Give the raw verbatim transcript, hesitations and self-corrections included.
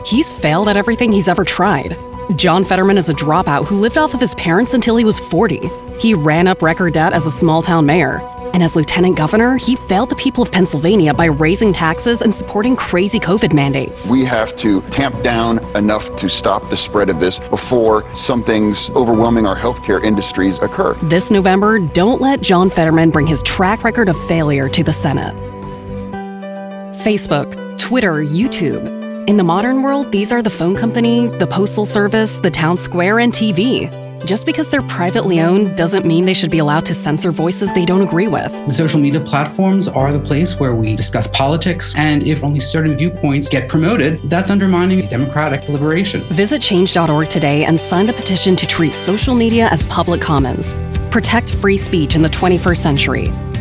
He's failed at everything he's ever tried. John Fetterman is a dropout who lived off of his parents until he was forty. He ran up record debt as a small-town mayor. And as lieutenant governor, he failed the people of Pennsylvania by raising taxes and supporting crazy COVID mandates. We have to tamp down enough to stop the spread of this before something's overwhelming our healthcare industries occur. This November, don't let John Fetterman bring his track record of failure to the Senate. Facebook, Twitter, YouTube. In the modern world, these are the phone company, the postal service, the town square, and T V. Just because they're privately owned doesn't mean they should be allowed to censor voices they don't agree with. The social media platforms are the place where we discuss politics, and if only certain viewpoints get promoted, that's undermining democratic deliberation. Visit change dot org today and sign the petition to treat social media as public commons. Protect free speech in the twenty-first century.